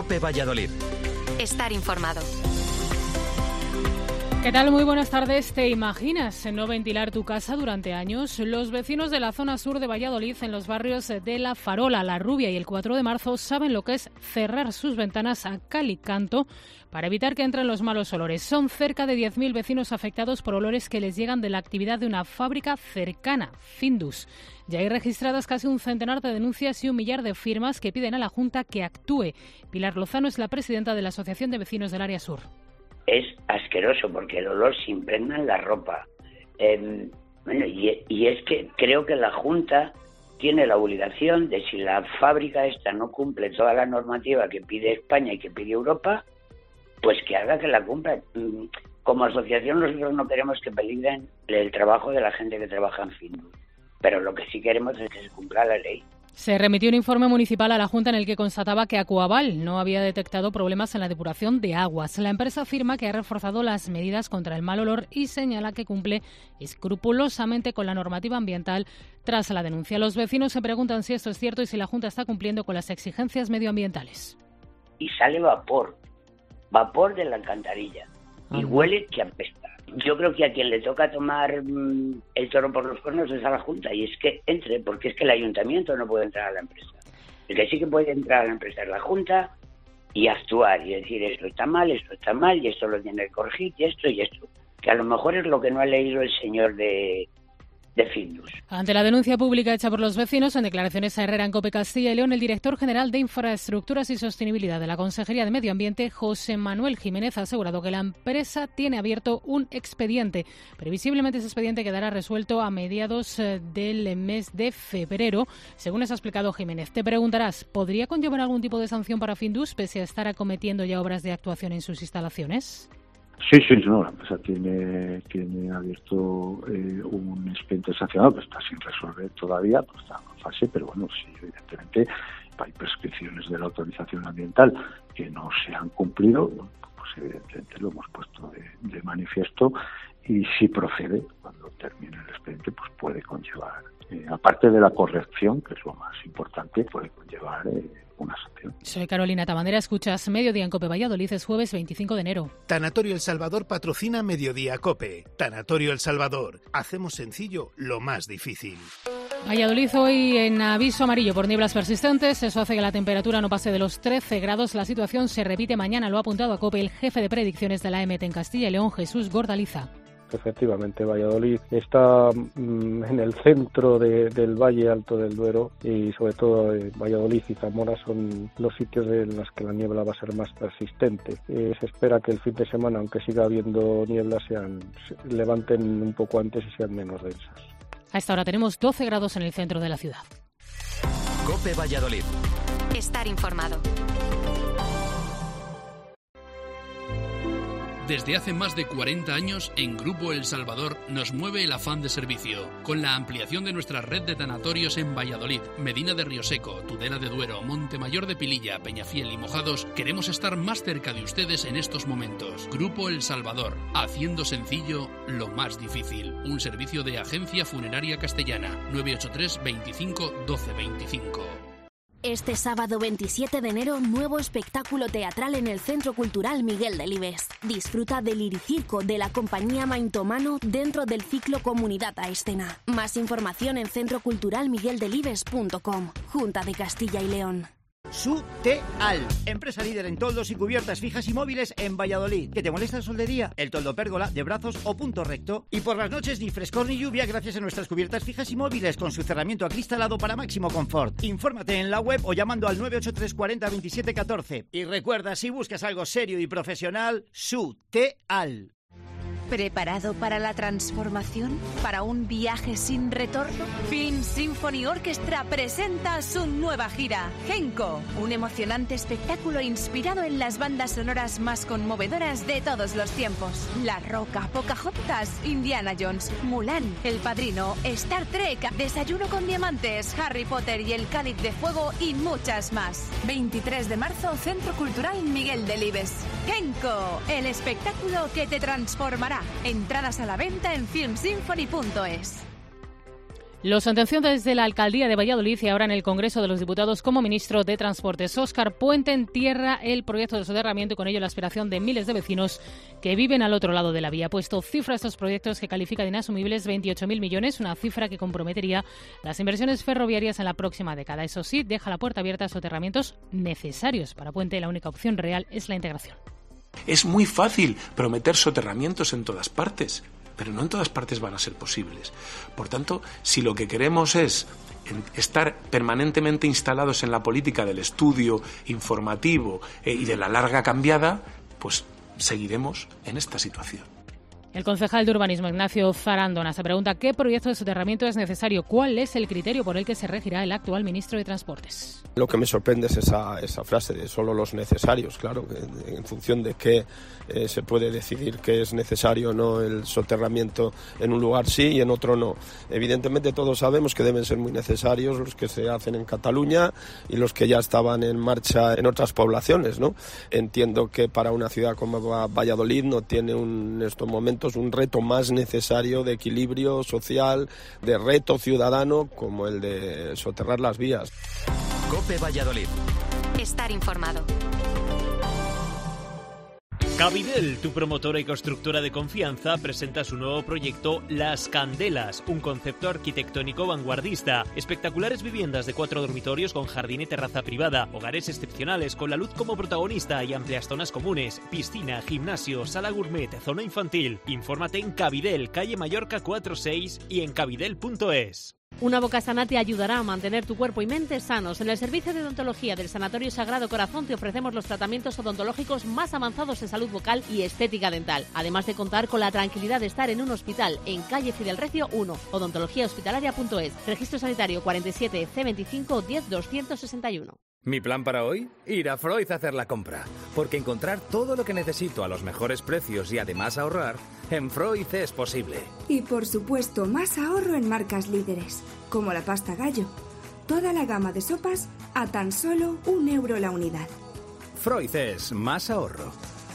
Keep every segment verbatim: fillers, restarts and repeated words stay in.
COPE Valladolid. Estar informado. ¿Qué tal? Muy buenas tardes. ¿Te imaginas no ventilar tu casa durante años? Los vecinos de la zona sur de Valladolid, en los barrios de La Farola, La Rubia y el cuatro de marzo, saben lo que es cerrar sus ventanas a cal y canto para evitar que entren los malos olores. Son cerca de diez mil vecinos afectados por olores que les llegan de la actividad de una fábrica cercana, Findus. Ya hay registradas casi un centenar de denuncias y un millar de firmas que piden a la Junta que actúe. Pilar Lozano es la presidenta de la Asociación de Vecinos del Área Sur. Es asqueroso porque el olor se impregna en la ropa. Eh, bueno, y, y es que creo que la Junta tiene la obligación de, si la fábrica esta no cumple toda la normativa que pide España y que pide Europa, pues que haga que la cumpla. Como asociación nosotros no queremos que peligren el trabajo de la gente que trabaja en Findus, pero lo que sí queremos es que se cumpla la ley. Se remitió un informe municipal a la Junta en el que constataba que Aquaval no había detectado problemas en la depuración de aguas. La empresa afirma que ha reforzado las medidas contra el mal olor y señala que cumple escrupulosamente con la normativa ambiental tras la denuncia. Los vecinos se preguntan si esto es cierto y si la Junta está cumpliendo con las exigencias medioambientales. Y sale vapor, vapor de la alcantarilla, y Ajá. Huele que apesta. Yo creo que a quien le toca tomar mmm, el toro por los cuernos es a la Junta, y es que entre, porque es que el ayuntamiento no puede entrar a la empresa. El que sí que puede entrar a la empresa es la Junta y actuar y decir esto está mal, esto está mal y esto lo tiene que corregir y esto y esto. Que a lo mejor es lo que no ha leído el señor de... de Findus. Ante la denuncia pública hecha por los vecinos, en declaraciones a Herrera en COPE Castilla y León, el director general de Infraestructuras y Sostenibilidad de la Consejería de Medio Ambiente, José Manuel Jiménez, ha asegurado que la empresa tiene abierto un expediente. Previsiblemente ese expediente quedará resuelto a mediados del mes de febrero, según les ha explicado Jiménez. Te preguntarás, ¿podría conllevar algún tipo de sanción para Findus pese a estar acometiendo ya obras de actuación en sus instalaciones? Sí, sí, no, la empresa tiene, tiene abierto eh, un expediente sancionado que está sin resolver todavía, pues está en fase, pero bueno, sí, evidentemente hay prescripciones de la autorización ambiental que no se han cumplido, pues evidentemente lo hemos puesto de, de manifiesto y si procede, cuando termine el expediente, pues puede conllevar, eh, aparte de la corrección, que es lo más importante, puede conllevar eh, una sanción. Soy Carolina Tabandera, escuchas Mediodía en COPE Valladolid, es jueves veinticinco de enero. Tanatorio El Salvador patrocina Mediodía COPE. Tanatorio El Salvador. Hacemos sencillo lo más difícil. Valladolid hoy en aviso amarillo por nieblas persistentes. Eso hace que la temperatura no pase de los trece grados. La situación se repite mañana, lo ha apuntado a COPE el jefe de predicciones de la E M E T en Castilla y León, Jesús Gordaliza. Efectivamente, Valladolid está mmm, en el centro de, del Valle Alto del Duero y sobre todo eh, Valladolid y Zamora son los sitios en los que la niebla va a ser más persistente. Eh, se espera que el fin de semana, aunque siga habiendo niebla, sean, se levanten un poco antes y sean menos densas. A esta hora tenemos doce grados en el centro de la ciudad. COPE Valladolid. Estar informado. Desde hace más de cuarenta años, en Grupo El Salvador nos mueve el afán de servicio. Con la ampliación de nuestra red de tanatorios en Valladolid, Medina de Rioseco, Tudela de Duero, Montemayor de Pililla, Peñafiel y Mojados, queremos estar más cerca de ustedes en estos momentos. Grupo El Salvador, haciendo sencillo lo más difícil. Un servicio de Agencia Funeraria Castellana, nueve ocho tres, veinticinco, doce veinticinco. Este sábado veintisiete de enero, nuevo espectáculo teatral en el Centro Cultural Miguel Delibes. Disfruta del Liricirco de la compañía Maintomano dentro del ciclo Comunidad a Escena. Más información en centro cultural miguel delibes punto com. Junta de Castilla y León. Suteal, empresa líder en toldos y cubiertas fijas y móviles en Valladolid. ¿Que te molesta la soldería? El toldo pérgola, de brazos o punto recto. Y por las noches ni frescor ni lluvia gracias a nuestras cubiertas fijas y móviles con su cerramiento acristalado para máximo confort. Infórmate en la web o llamando al nueve ocho tres cuarenta veintisiete catorce. Y recuerda, si buscas algo serio y profesional, Suteal. ¿Preparado para la transformación? ¿Para un viaje sin retorno? Film Symphony Orchestra presenta su nueva gira, Genco, un emocionante espectáculo inspirado en las bandas sonoras más conmovedoras de todos los tiempos. La Roca, Pocahontas, Indiana Jones, Mulan, El Padrino, Star Trek, Desayuno con Diamantes, Harry Potter y el Cáliz de Fuego y muchas más. veintitrés de marzo, Centro Cultural Miguel Delibes. Genco, el espectáculo que te transformará. Entradas a la venta en film symphony punto es. Lo sentenció desde la Alcaldía de Valladolid y ahora en el Congreso de los Diputados como ministro de Transportes. Óscar Puente entierra el proyecto de soterramiento y con ello la aspiración de miles de vecinos que viven al otro lado de la vía. Ha puesto cifra a estos proyectos que califica de inasumibles veintiocho mil millones, una cifra que comprometería las inversiones ferroviarias en la próxima década. Eso sí, deja la puerta abierta a soterramientos necesarios. Para Puente, la única opción real es la integración. Es muy fácil prometer soterramientos en todas partes, pero no en todas partes van a ser posibles. Por tanto, si lo que queremos es estar permanentemente instalados en la política del estudio informativo eh, y de la larga cambiada, pues seguiremos en esta situación. El concejal de Urbanismo, Ignacio Zarandona, se pregunta qué proyecto de soterramiento es necesario, cuál es el criterio por el que se regirá el actual ministro de Transportes. Lo que me sorprende es esa, esa frase de solo los necesarios, claro, que en función de qué eh, se puede decidir que es necesario o no el soterramiento en un lugar sí y en otro no. Evidentemente todos sabemos que deben ser muy necesarios los que se hacen en Cataluña y los que ya estaban en marcha en otras poblaciones, ¿no? Entiendo que para una ciudad como Valladolid no tiene un, en estos momentos un reto más necesario de equilibrio social, de reto ciudadano como el de soterrar las vías. COPE Valladolid. Estar informado. Cabidel, tu promotora y constructora de confianza, presenta su nuevo proyecto Las Candelas, un concepto arquitectónico vanguardista. Espectaculares viviendas de cuatro dormitorios con jardín y terraza privada, hogares excepcionales con la luz como protagonista y amplias zonas comunes, piscina, gimnasio, sala gourmet, zona infantil. Infórmate en Cabidel, calle Mallorca cuatro seis y en cabidel punto es. Una boca sana te ayudará a mantener tu cuerpo y mente sanos. En el servicio de odontología del Sanatorio Sagrado Corazón te ofrecemos los tratamientos odontológicos más avanzados en salud bucal y estética dental, además de contar con la tranquilidad de estar en un hospital en calle Fidel Recio uno, odontología hospitalaria punto es, registro sanitario cuarenta y siete C veinticinco diez doscientos sesenta y uno. Mi plan para hoy, ir a Freud a hacer la compra, porque encontrar todo lo que necesito a los mejores precios y además ahorrar, en Freud es posible. Y por supuesto, más ahorro en marcas líderes, como la pasta Gallo. Toda la gama de sopas a tan solo un euro la unidad. Freud es más ahorro.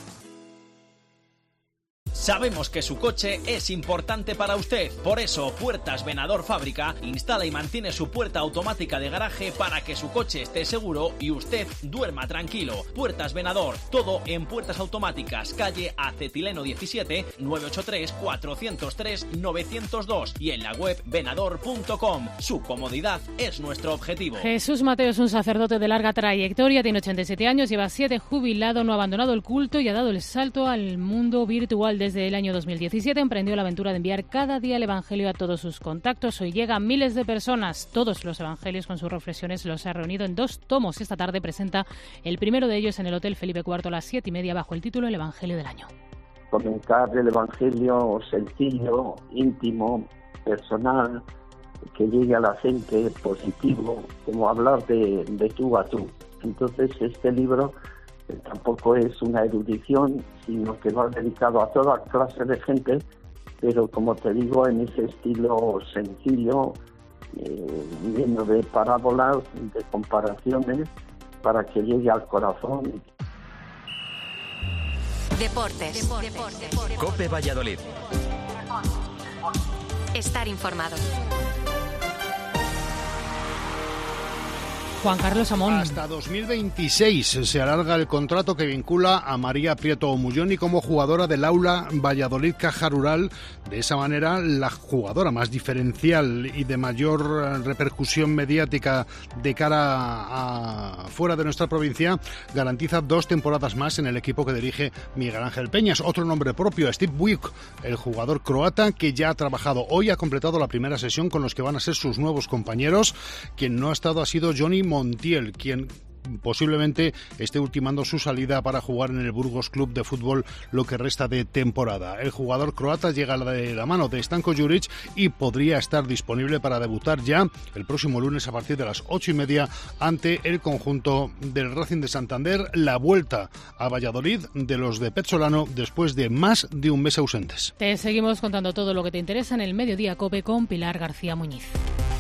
Sabemos que su coche es importante para usted, por eso Puertas Venador Fábrica instala y mantiene su puerta automática de garaje para que su coche esté seguro y usted duerma tranquilo. Puertas Venador, todo en puertas automáticas, calle Acetileno diecisiete, nueve ocho tres, cuatro cero tres, nueve cero dos y en la web venador punto com. Su comodidad es nuestro objetivo. Jesús Mateo es un sacerdote de larga trayectoria, tiene ochenta y siete años, lleva siete jubilado, no ha abandonado el culto y ha dado el salto al mundo virtual. Desde el año dos mil diecisiete emprendió la aventura de enviar cada día el Evangelio a todos sus contactos. Hoy llega a miles de personas. Todos los Evangelios con sus reflexiones los ha reunido en dos tomos. Esta tarde presenta el primero de ellos en el Hotel Felipe cuarto a las siete y media bajo el título El Evangelio del Año. Comentar el Evangelio sencillo, íntimo, personal, que llegue a la gente, positivo, como hablar de, de tú a tú. Entonces este libro tampoco es una erudición, sino que va dedicado a toda clase de gente, pero como te digo, en ese estilo sencillo, eh, lleno de parábolas, de comparaciones, para que llegue al corazón. Deportes. Deportes. Deportes. COPE Valladolid. Estar informado. Juan Carlos Amón. Hasta dos mil veintiséis se alarga el contrato que vincula a María Prieto Omulloni como jugadora del Aula Valladolid Caja Rural. De esa manera, la jugadora más diferencial y de mayor repercusión mediática de cara a fuera de nuestra provincia garantiza dos temporadas más en el equipo que dirige Miguel Ángel Peñas. Otro nombre propio, Steve Buick, el jugador croata que ya ha trabajado hoy, ha completado la primera sesión con los que van a ser sus nuevos compañeros. Quien no ha estado ha sido Johnny Montiel, quien posiblemente esté ultimando su salida para jugar en el Burgos Club de Fútbol lo que resta de temporada. El jugador croata llega de la mano de Stanko Juric y podría estar disponible para debutar ya el próximo lunes a partir de las ocho y media ante el conjunto del Racing de Santander. La vuelta a Valladolid de los de Pezzolano después de más de un mes ausentes. Te seguimos contando todo lo que te interesa en el Mediodía COPE con Pilar García Muñiz.